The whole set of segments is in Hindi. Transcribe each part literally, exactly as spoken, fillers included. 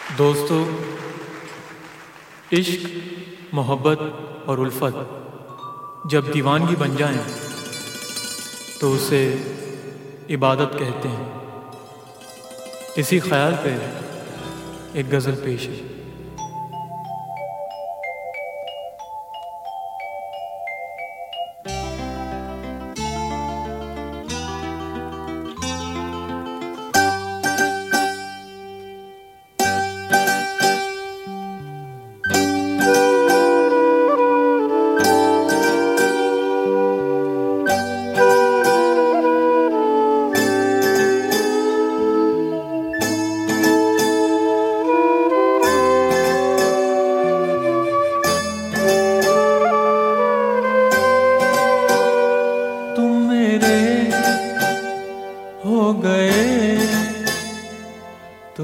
दोस्तों, इश्क, मोहब्बत और उल्फत जब दीवानगी बन जाएं तो उसे इबादत कहते हैं। इसी ख्याल पे एक गज़ल पेश है। हो गए तो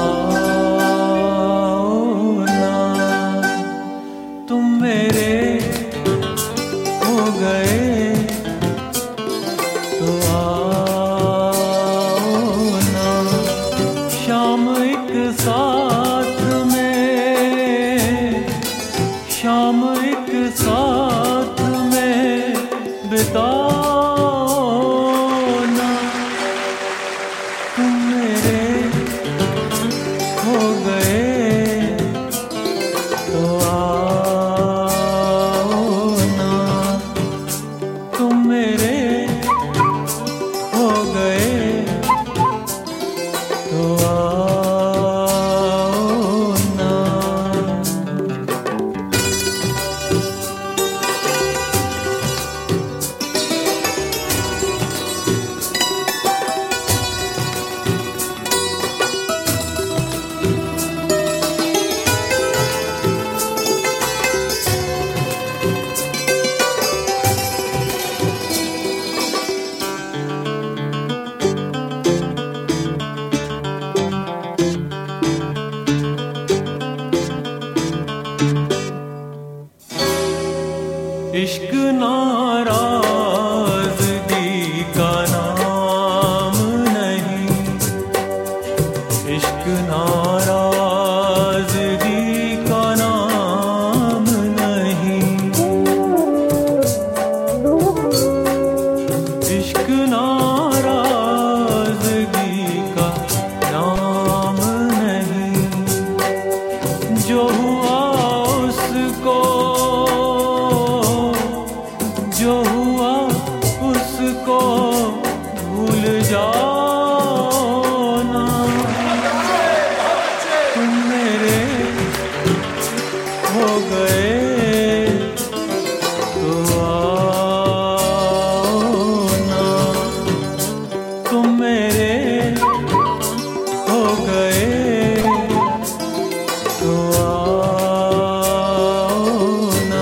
आओ ना, तुम मेरे हो गए तो आओ ना। शाम एक साथ में, शाम एक साथ में बिताओ ना, तुम मेरे हो गए तो आओ ना, तुम मेरे हो गए तो आओ ना। इश्क नाराज़गी का नाम नहीं, इश्क नाराज़गी का नाम नहीं, इश्क नाराज़गी का नाम नहीं। जो हुआ उसको, जो हुआ उसको भूल जाओ ना, तुम मेरे हो गए तो आओ ना, तुम मेरे हो गए तो आओ ना।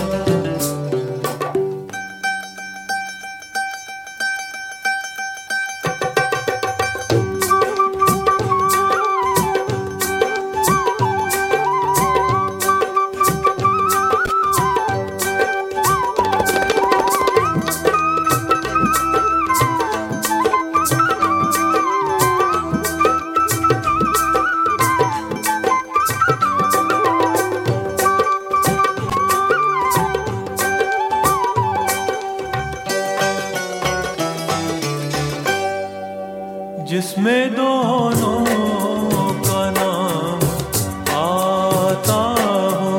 जिसमें दोनों का नाम आता हो,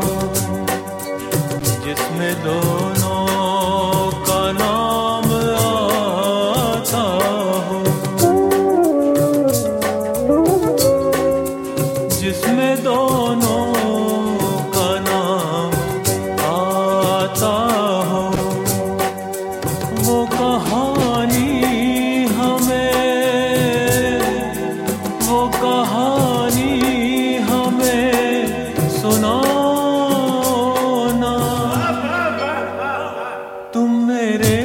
जिसमें दोनों का नाम आता हो, जिसमें दोनों का नाम आता हो, वो कहानी वो कहानी हमें सुनाओ ना, तुम मेरे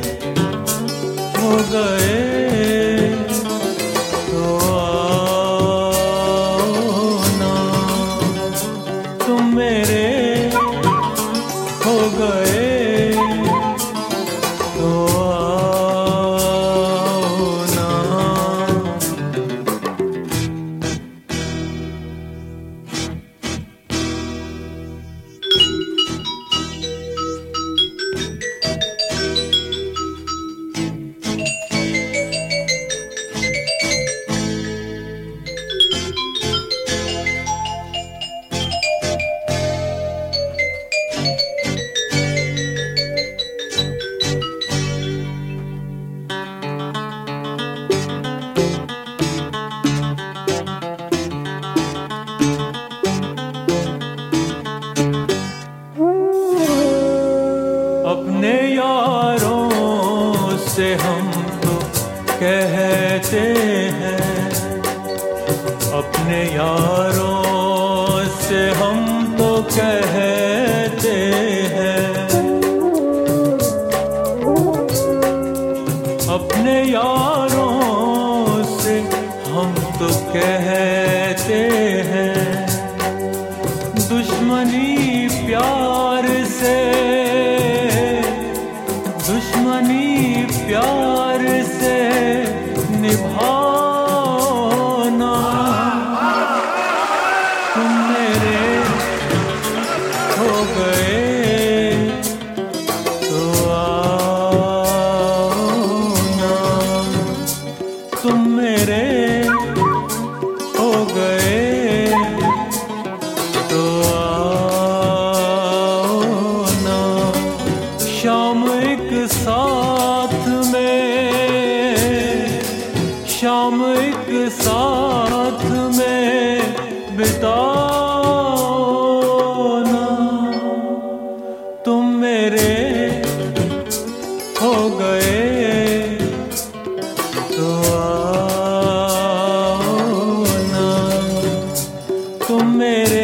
हो गए तो आओ ना, यारों से हम तो कहते हैं, अपने यारों से हम तो कहते हैं, दुश्मनी प्यार से, दुश्मनी प्यार से निभाना। तुम मेरे हो गए तो आओ ना, तुम मेरे हो गए तो आओ ना। शाम एक साथ में, शाम एक साथ में बिताओ ना। तुम मेरे हो गए तो आओ ना, तुम मेरे